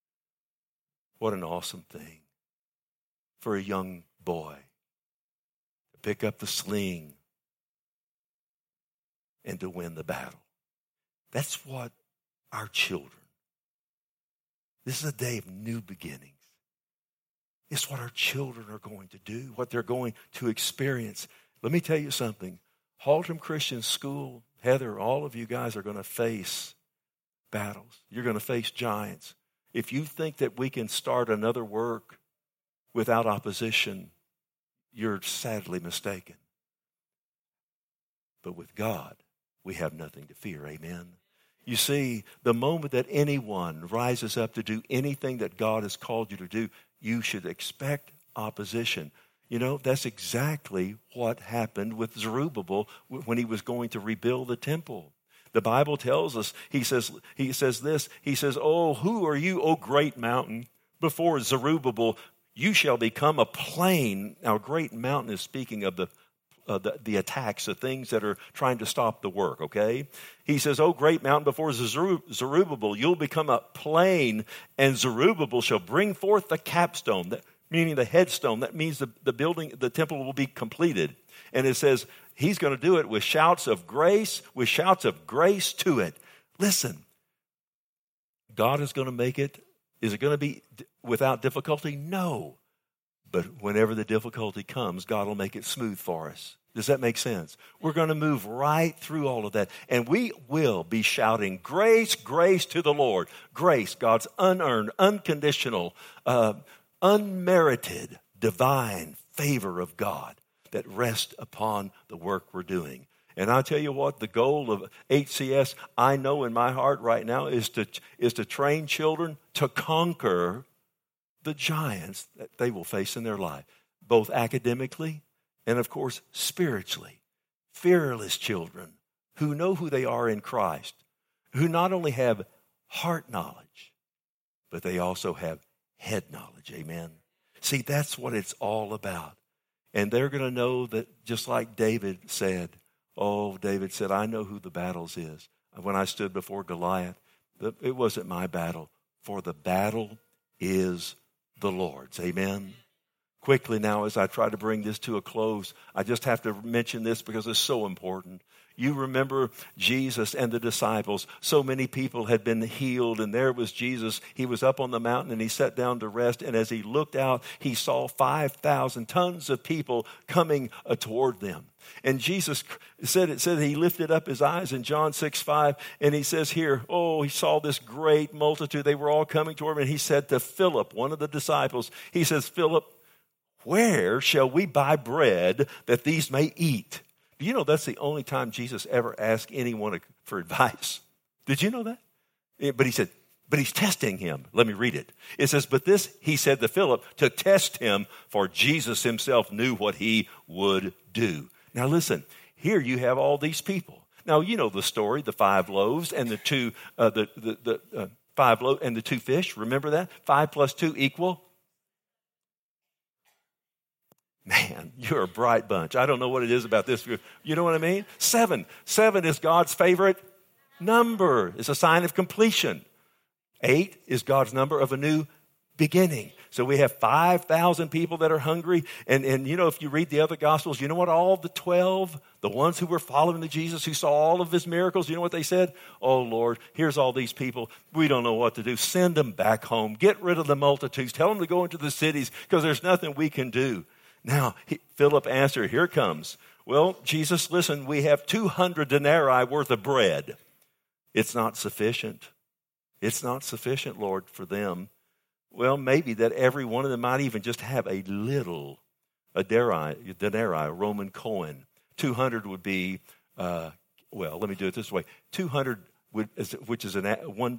what an awesome thing for a young boy to pick up the sling and to win the battle. That's what our children, this is a day of new beginnings. It's what our children are going to do, what they're going to experience. Let me tell you something. Haltom Christian School, Heather, all of you guys are going to face battles. You're going to face giants. If you think that we can start another work without opposition, you're sadly mistaken. But with God, we have nothing to fear. Amen. You see, the moment that anyone rises up to do anything that God has called you to do, you should expect opposition. You know, that's exactly what happened with Zerubbabel when he was going to rebuild the temple. The Bible tells us, he says, he says this, he says, oh, who are you, O great mountain? Before Zerubbabel, you shall become a plain. Now, a great mountain is speaking of the Uh, the, the attacks, the things that are trying to stop the work, okay? He says, oh, great mountain, before Zerubbabel, you'll become a plain, and Zerubbabel shall bring forth the capstone, that, meaning the headstone. That means the, the building, the temple will be completed. And it says he's going to do it with shouts of grace, with shouts of grace to it. Listen, God is going to make it. Is it going to be without difficulty? No. But whenever the difficulty comes, God will make it smooth for us. Does that make sense? We're going to move right through all of that. And we will be shouting, grace, grace to the Lord. Grace, God's unearned, unconditional, uh, unmerited, divine favor of God that rests upon the work we're doing. And I'll tell you what, the goal of H C S, I know in my heart right now, is to, is to train children to conquer the giants that they will face in their life, both academically and, of course, spiritually. Fearless children who know who they are in Christ, who not only have heart knowledge, but they also have head knowledge. Amen. See, that's what it's all about. And they're going to know that, just like David said, oh, David said, I know who the battles is. When I stood before Goliath, it wasn't my battle, for the battle is the Lord's. Amen. Quickly now, as I try to bring this to a close, I just have to mention this because it's so important. You remember Jesus and the disciples. So many people had been healed, and there was Jesus. He was up on the mountain, and he sat down to rest. And as he looked out, he saw five thousand tons of people coming uh, toward them. And Jesus said, it said he lifted up his eyes in John six five, and he says here, oh, he saw this great multitude. They were all coming toward him, and he said to Philip, one of the disciples, he says, Philip, where shall we buy bread that these may eat? Do you know that's the only time Jesus ever asked anyone for advice? Did you know that? But he said, but he's testing him. Let me read it. It says, but this he said to Philip to test him, for Jesus himself knew what he would do. Now listen, here you have all these people. Now you know the story, the five loaves and the two, uh, the the, the uh, five loaves and the two fish. Remember that? Five plus two equal. Man, you're a bright bunch. I don't know what it is about this. You know what I mean? Seven. Seven is God's favorite number. It's a sign of completion. Eight is God's number of a new beginning. So we have five thousand people that are hungry. And, and you know, if you read the other Gospels, you know what all the twelve, the ones who were following the Jesus, who saw all of his miracles, you know what they said? Oh, Lord, here's all these people. We don't know what to do. Send them back home. Get rid of the multitudes. Tell them to go into the cities because there's nothing we can do. Now, he, Philip answered, here comes. Well, Jesus, listen, we have two hundred denarii worth of bread. It's not sufficient. It's not sufficient, Lord, for them. Well, maybe that every one of them might even just have a little, a denarii, denarii a Roman coin. two hundred would be, uh, well, let me do it this way. two hundred, would, which is an one.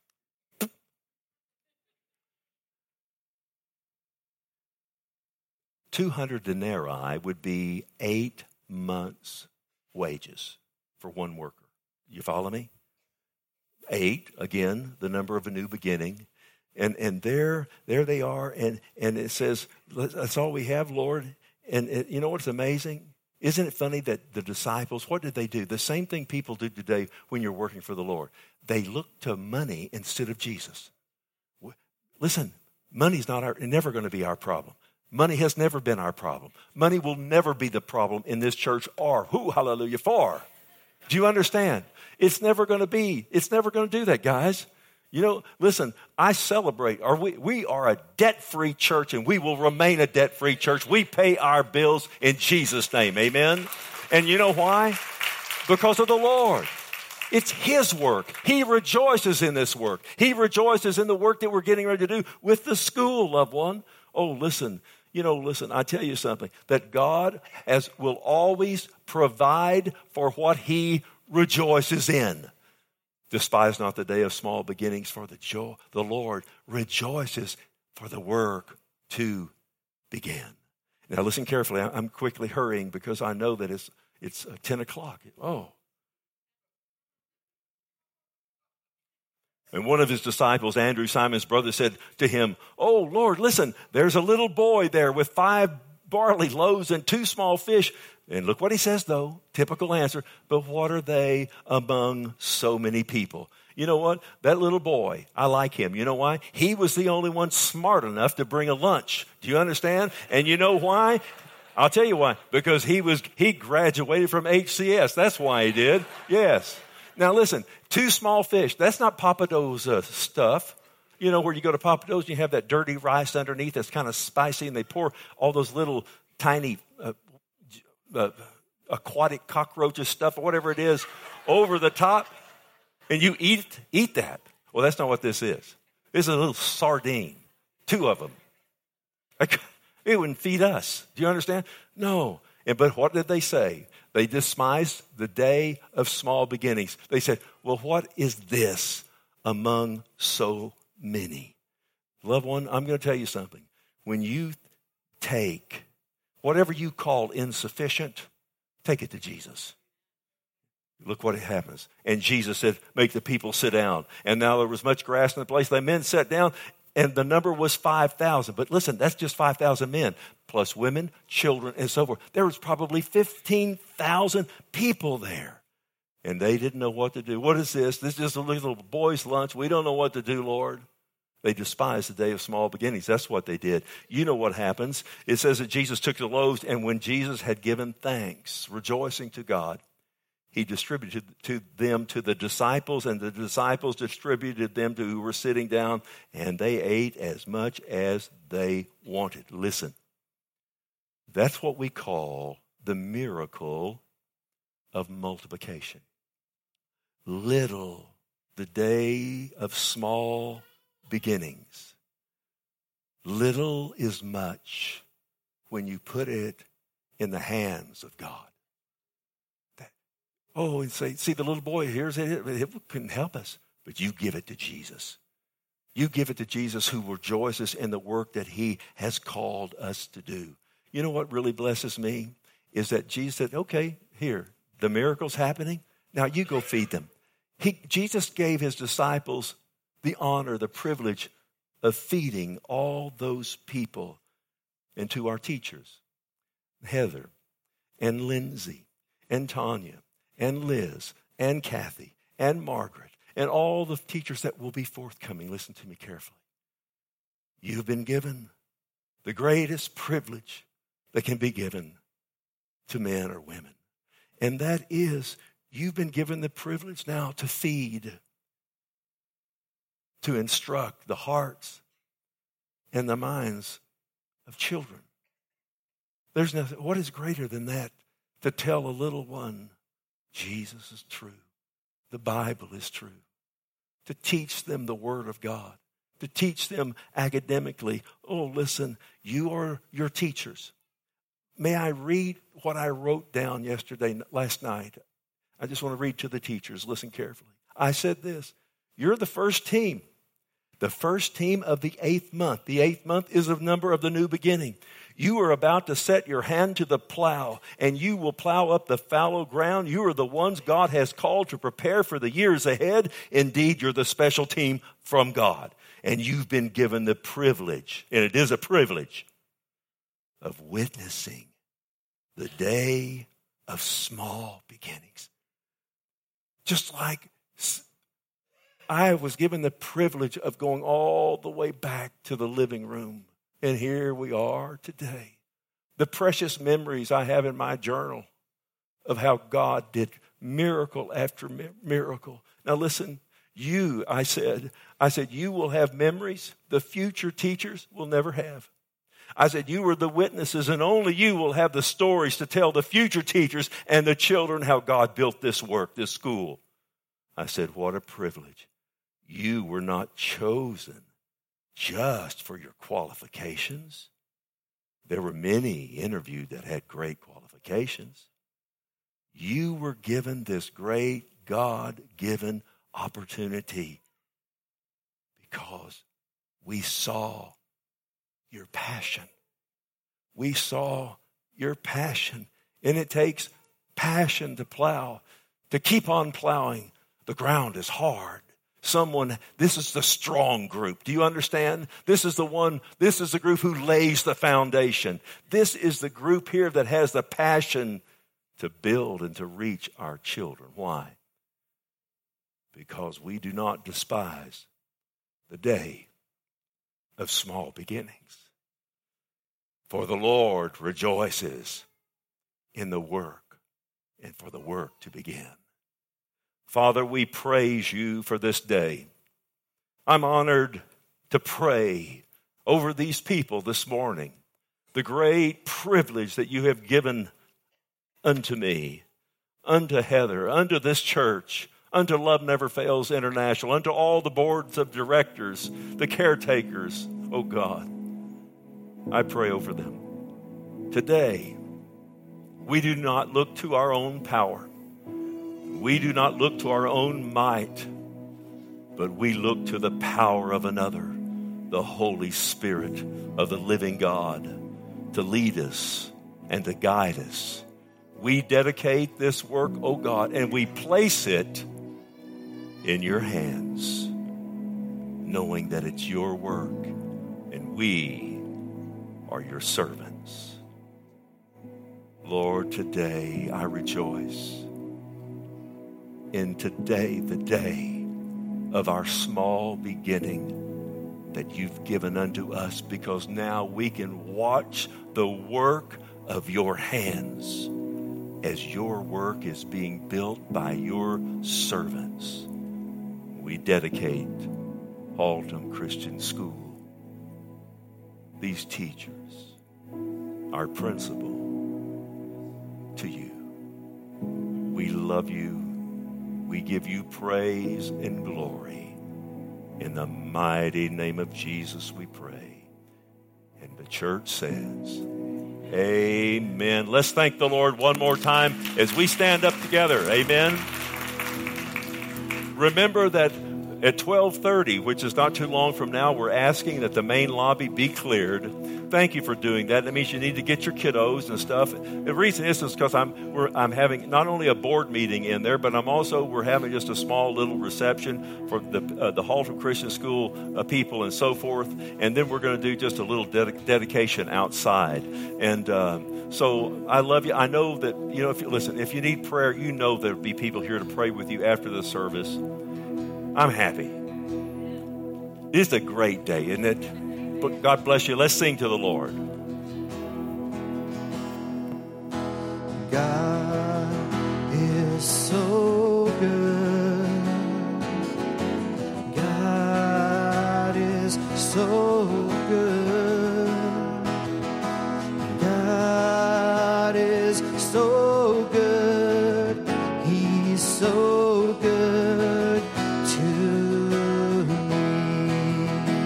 two hundred denarii would be eight months' wages for one worker. You follow me? Eight, again, the number of a new beginning. And and there there they are, and, and it says, that's all we have, Lord. And it, you know what's amazing? Isn't it funny that the disciples, what did they do? The same thing people do today when you're working for the Lord. They look to money instead of Jesus. Listen, money's not our, never going to be our problem. Money has never been our problem. Money will never be the problem in this church or, who, hallelujah, for. Do you understand? It's never going to be. It's never going to do that, guys. You know, listen, I celebrate, or we, we are a debt-free church, and we will remain a debt-free church. We pay our bills in Jesus' name, amen? And you know why? Because of the Lord. It's his work. He rejoices in this work. He rejoices in the work that we're getting ready to do with the school, loved one. Oh, listen, you know, listen, I tell you something, that God has, will always provide for what he rejoices in. Despise not the day of small beginnings, for the joy, the Lord rejoices for the work to begin. Now listen carefully. I'm quickly hurrying because I know that it's it's ten o'clock. Oh. And one of his disciples, Andrew, Simon's brother, said to him, oh, Lord, listen, there's a little boy there with five barley loaves and two small fish. And look what he says, though. Typical answer. But what are they among so many people? You know what? That little boy, I like him. You know why? He was the only one smart enough to bring a lunch. Do you understand? And you know why? I'll tell you why. Because he was he graduated from H C S. That's why he did. Yes. Now listen, two small fish. That's not Papado's uh, stuff. You know, where you go to Papado's and you have that dirty rice underneath that's kind of spicy, and they pour all those little tiny uh, uh, aquatic cockroaches stuff or whatever it is over the top, and you eat eat that. Well, that's not what this is. This is a little sardine, two of them. It wouldn't feed us. Do you understand? No. And but what did they say? They despised the day of small beginnings. They said, well, what is this among so many? Loved one, I'm going to tell you something. When you take whatever you call insufficient, take it to Jesus. look what happens. And Jesus said, make the people sit down. And now there was much grass in the place. The men sat down, and the number was five thousand. But listen, that's just five thousand men, plus women, children, and so forth. There was probably fifteen thousand people there. And they didn't know what to do. What is this? This is just a little boy's lunch. We don't know what to do, Lord. They despised the day of small beginnings. That's what they did. You know what happens. It says that Jesus took the loaves, and when Jesus had given thanks, rejoicing to God, he distributed to them to the disciples, and the disciples distributed them to who were sitting down, and they ate as much as they wanted. Listen, that's what we call the miracle of multiplication. Little, the day of small beginnings. Little is much when you put it in the hands of God. That, oh, and say, see the little boy, here's it, it couldn't help us, but you give it to Jesus. You give it to Jesus, who rejoices in the work that he has called us to do. You know what really blesses me is that Jesus said, okay, here, the miracle's happening. Now you go feed them. He, Jesus gave his disciples the honor, the privilege of feeding all those people, and to our teachers, Heather and Lindsay and Tanya and Liz and Kathy and Margaret and all the teachers that will be forthcoming. Listen to me carefully. You've been given the greatest privilege that can be given to men or women. And that is, you've been given the privilege now to feed, to instruct the hearts and the minds of children. There's nothing, what is greater than that? To tell a little one, Jesus is true. The Bible is true. To teach them the Word of God. To teach them academically. Oh, listen, you are your teachers. May I read what I wrote down yesterday, last night? I just want to read to the teachers. Listen carefully. I said this. You're the first team. The first team of the eighth month. The eighth month is a number of the new beginning. You are about to set your hand to the plow, and you will plow up the fallow ground. You are the ones God has called to prepare for the years ahead. Indeed, you're the special team from God. And you've been given the privilege, and it is a privilege, of witnessing the day of small beginnings. Just like I was given the privilege of going all the way back to the living room. And here we are today. The precious memories I have in my journal of how God did miracle after miracle. Now listen, you, I said, I said, you will have memories the future teachers will never have. I said, you were the witnesses, and only you will have the stories to tell the future teachers and the children how God built this work, this school. I said, what a privilege. You were not chosen just for your qualifications. There were many interviewed that had great qualifications. You were given this great God-given opportunity because we saw your passion. We saw your passion. And it takes passion to plow, to keep on plowing. The ground is hard. Someone, this is the strong group. Do you understand? This is the one, this is the group who lays the foundation. This is the group here that has the passion to build and to reach our children. Why? Because we do not despise the day of small beginnings. For the Lord rejoices in the work and for the work to begin. Father, we praise you for this day. I'm honored to pray over these people this morning. The great privilege that you have given unto me, unto Heather, unto this church, unto Love Never Fails International, unto all the boards of directors, the caretakers, oh God, I pray over them. Today, we do not look to our own power. We do not look to our own might, but we look to the power of another, the Holy Spirit of the living God, to lead us and to guide us We dedicate this work, oh God, and we place it in your hands, knowing that it's your work and we are your servants. Lord, today I rejoice in today, the day of our small beginning that you've given unto us, because now we can watch the work of your hands as your work is being built by your servants. We dedicate Haltom Christian School, these teachers, our principal, to you. We love you. We give you praise and glory. In the mighty name of Jesus we pray. And the church says, amen. Let's thank the Lord one more time as we stand up together. Amen. Remember that at twelve thirty, which is not too long from now, we're asking that the main lobby be cleared. Thank you for doing that. That means you need to get your kiddos and stuff. The reason is because I'm we're, I'm having not only a board meeting in there, but I'm also we're having just a small little reception for the uh, the Haltom Christian School uh, people and so forth. And then we're going to do just a little ded- dedication outside. And uh, so I love you. I know that you know if you listen, if you need prayer, you know there'll be people here to pray with you after the service. I'm happy. It's a great day, isn't it? But God bless you. Let's sing to the Lord. God is so good. God is so good. God is so good. He's so good to me.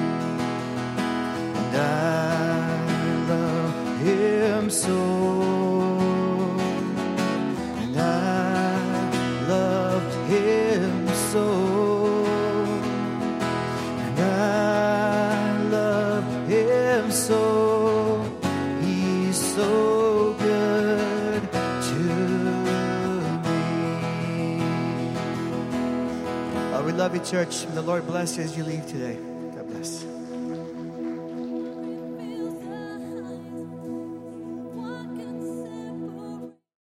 And I love him so. Love you, church. May the Lord bless you as you leave today.